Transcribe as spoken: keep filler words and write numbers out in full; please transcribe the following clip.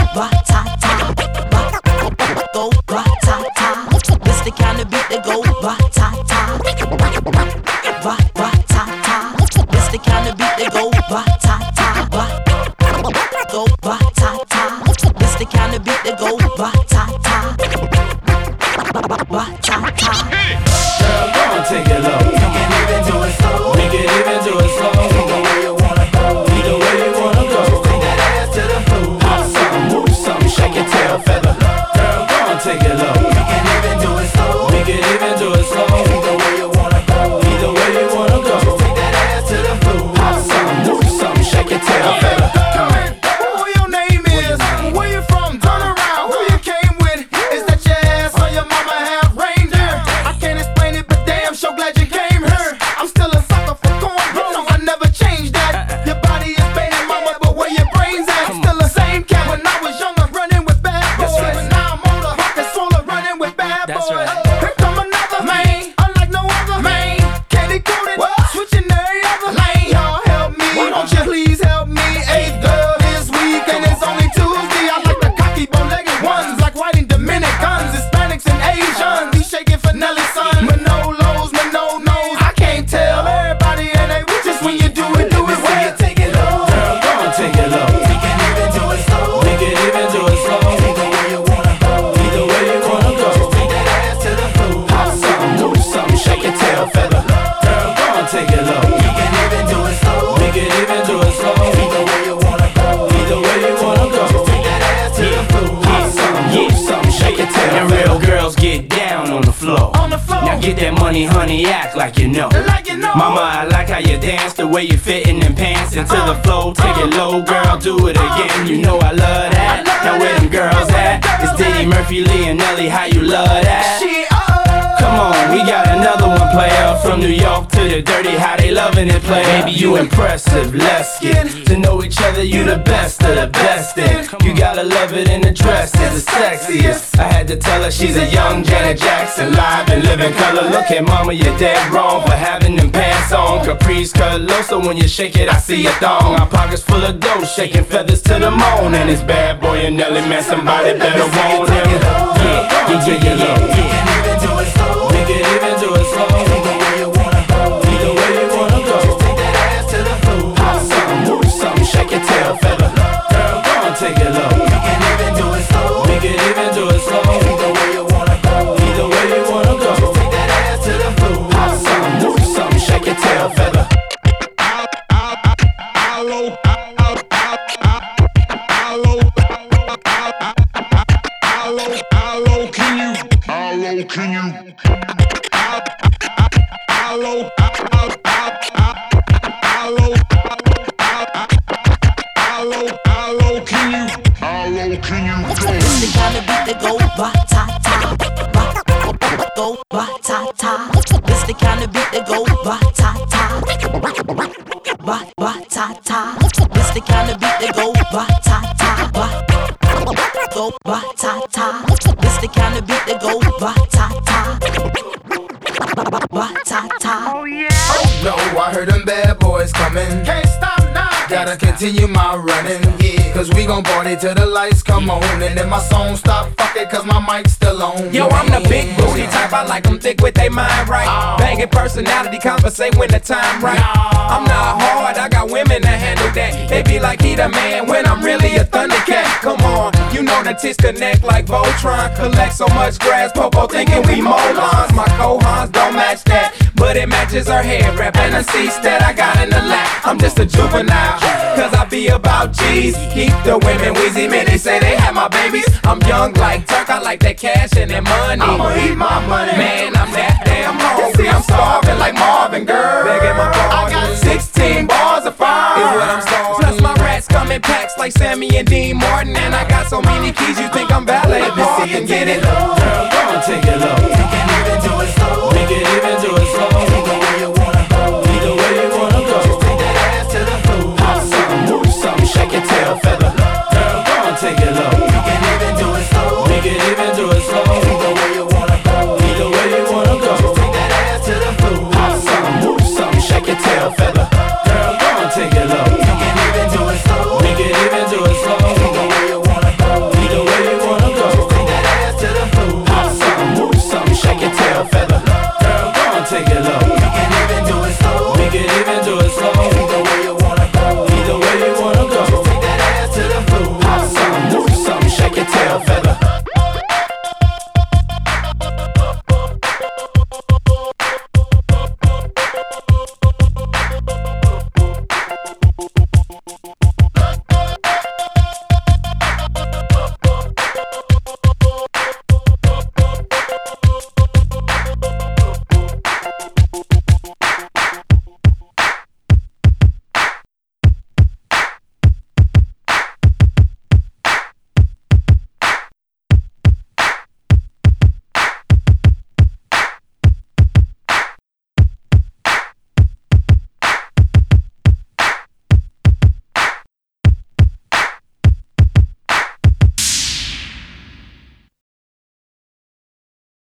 ba-ta-ta, go ba-ta-ta. This the kind of beat that go ba-ta-ta, ba-ta-ta. This the kind of beat that go ba-ta-ta, go ba-ta-ta. This the kind of beat that go ba-ta-ta, ba-ta-ta. Girl, go and take it low. We can even do it slow. We can even do it slow. Either way you wanna go, either way you wanna go. Take that ass to the floor. Hop something, move something, shake your tail feather. Girl, go and take it low. We can even do it slow. We can even do it slow. Either way you wanna go, either way you wanna go. Take that ass to the floor. Hop something, move something, shake your tail feather. Get that money, honey, act like you know. Like you know. Mama, I like how you dance, the way you fit in them pants into uh, the flow. Take uh, it low, girl, do it again. You know I love that. I love now where them girls at? It's Diddy, Murphy, Lee, and Nelly. How you love that? She, uh, Come on, we got another one, player. From New York to the dirty, how they loving it, play. Baby, you impressive. Let's get to know each other. You the best of the best. And you gotta love it in the dress. It's the sexiest. I had to tell her she's a young Janet Jackson, live and living color. Look at mama, you're dead wrong for having them pants on. Caprice cut low, so when you shake it, I see a thong. Our pockets full of dough, shaking feathers to the moon. And it's bad boy and Nelly, man, somebody better want him. Yeah, yeah, yeah, yeah, yeah. We can even do it slow. We can even do it slow. Either way you wanna go, either way you wanna go. Take that ass to the floor. Hop something, move something, shake your tail feather. Girl, go and take it low. We can even do it slow. We can even do it slow. Either way you wanna go, either way you wanna go. Take that ass to the floor. Hop something, move something, shake your tail feather. How low, how low, how low, how low can you? How low can you? How low, how low, how low, how low can you? How low can you go? This the kind of beat that go ba-ta-ta, go ba-ta-ta. This the kind of beat that go ba-ta-ta, ba-ta-ta. This the kind of beat that go ba-ta-ta, go ba-ta-ta. This the kind of beat that go ba-ta-ta, ba-ta-ta. Oh yeah. Oh no, I heard them bad boys coming. Can't stop now. Gotta continue my running, yeah. Cause we gon' party till the lights come on. And then my song stop, fuck it, cause my mic's still on. Yo, I'm the big booty type, I like them thick with they mind right. Oh. Banging personality, conversate when the time right. No. I'm not hard, I got women that handle that. They be like he the man when I'm really a Thundercat. Come on, you know the tits connect like Voltron. Collect so much grass, Popo thinking we molons. My cohons don't match that, but it matches her hair wrap and the seats that I got in the lap. I'm just a juvenile, cause I be about G's. Keep the women wheezy, man, they say they have my babies. I'm young like Turk, I like that cash and that money. I'ma eat my money. Man, I'm that damn hungry, I'm starving like Marvin, girl. Begging my pardon. I got sixteen bars of fire, is what I'm starting. Plus my rats come in packs like Sammy and Dean Martin. And I got so many keys, you think I'm valet parking. Get it? Girl, go and take it low.